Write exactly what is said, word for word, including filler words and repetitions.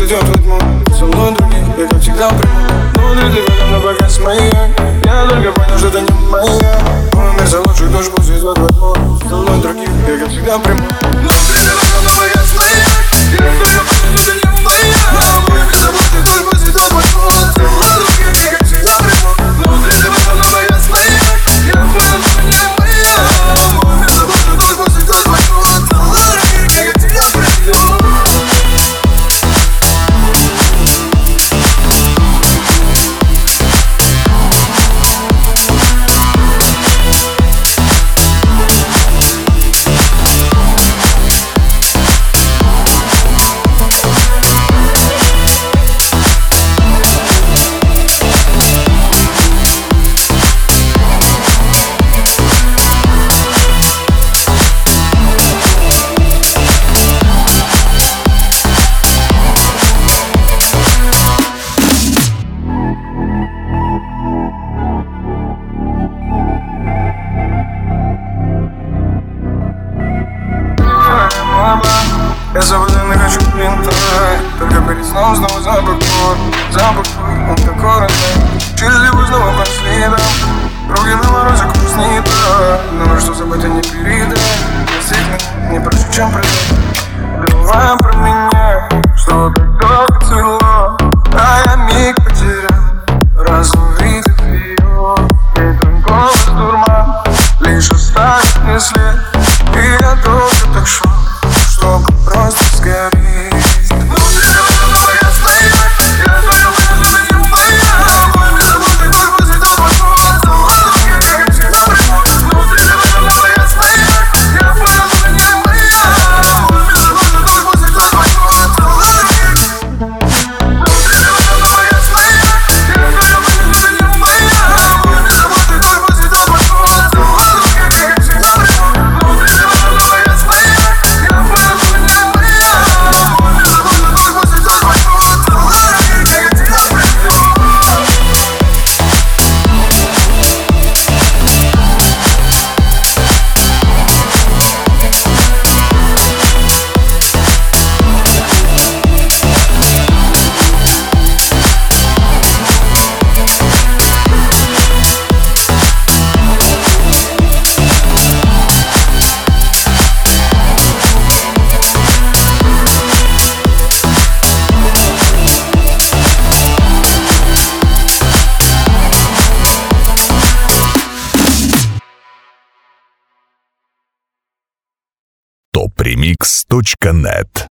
идет во тьму. Целую других, я как всегда приму. Внутри ты в этом на показ моя. Я только понял, что ты не моя. Мой мир за лучших душ пусть идет во тьму. Целую других, я как всегда приму. Внутри ты в этом на показ моя. Я только понял, что ты не моя. Мой мир за лучших душ пусть идет во тьму. Целую других, я как всегда приму. Внутри ты в этом на показ моя. Я понял, что ты не моя. Мой мир за лучших душ пусть идет во тьму. Целую других, я как всегда приму. Я свободен и хочу лентать. Только перед сном снова запах твой. Запах твой, он такой родной. Через его снова по следам. Руки на морозе, курс не так. Думаю, что забыть а не передай. Действительно, не проще, чем предать. Забывая про меня, что так долго цвело. А я миг потерял, разум видит ее. И твой голос дурман лишь оставит мне след. И я тоже так шел, чтобы просто сгореть. Внутри тебя моя своя. Я только понял, что ты не моя. Мой мир за лучших душ пусть идет во тьму. Целую других, я как всегда приму. Внутри тебя моя своя. Я понял, что ты не моя. Мой мир за лучших душ пусть идет во тьму. Целую других. Внутри тебя моя своя. Я только понял, что ты не моя. Мой мир за лучших душ пусть идет во тьму. Целую других, я как всегда приму. Внутри тебя моя своя. Я понял, что ты не моя. Мой мир за лучших душ пусть идет во тьму. Целую других, я как всегда приму. топ ремикс точка нет